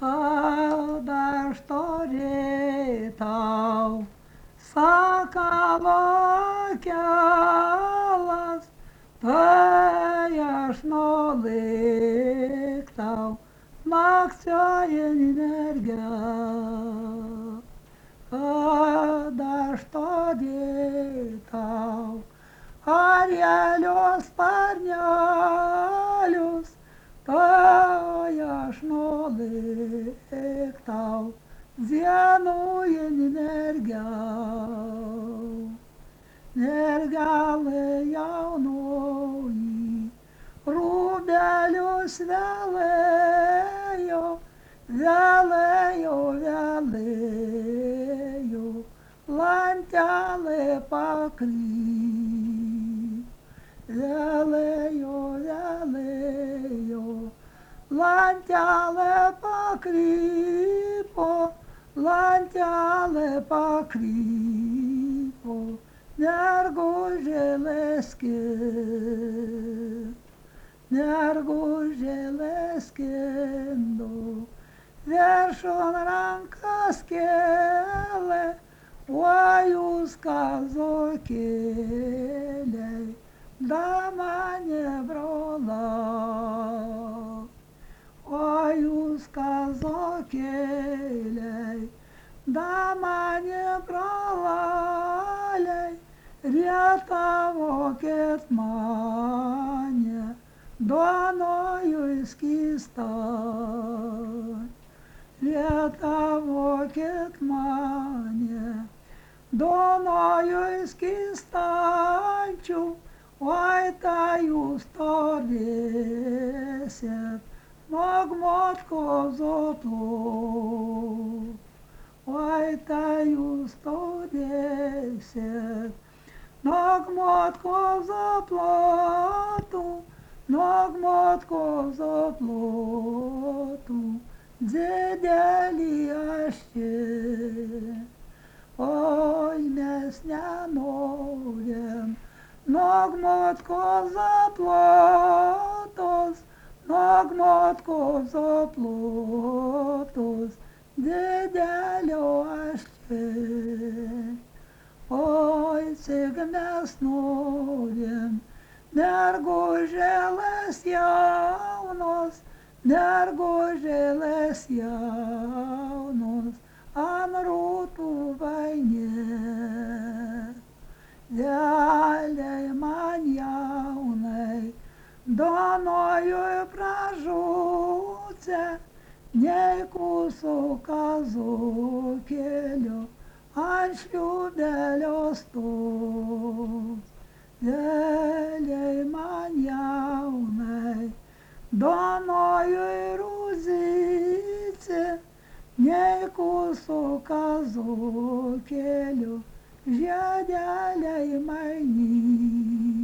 Aš turėtau sakalo kelias, tai aš nuliktau nakčio energija. Kad aš turėtau arielius sparnelius, tai aš nuliktau dienų energija. Mergelė jaunoji, rūbelius vėlėjo, vėlėjo, vėlėjo, lantelė pakryp. Vėlėjo, vėlėjo, lantelė pakrypo, lantelė pakrypo, nergužėlė skindo, viršun rankas kėlė, o jūs kazokėliai, da mane brolau. O jūs kazokėliai, da mane brolaliai, rietavokit mane, duonojui skystai. Rietavokit mane, duonojui skystančių, oi tai jūs turėsit magmotko zoplų. Oi tai jūs turėsit magmotko zoplotų, magmotko zoplotų, didelį aš čia. Oi mes nenorim magmotko zoplotos, magmotko zoplotos, didelio aš čia. Oi cik mes norim mergužėlės jaunos, mergužėlės jaunos, ant rūtų vaine. Vėliai man jaunai, duonojui pražūce, nei kūsų kazokėlio, ant šliūbelio stos. Vėliai man jaunai, duonojui rūzyce, nei kūsų kazokėlio, žiedeliai mainy.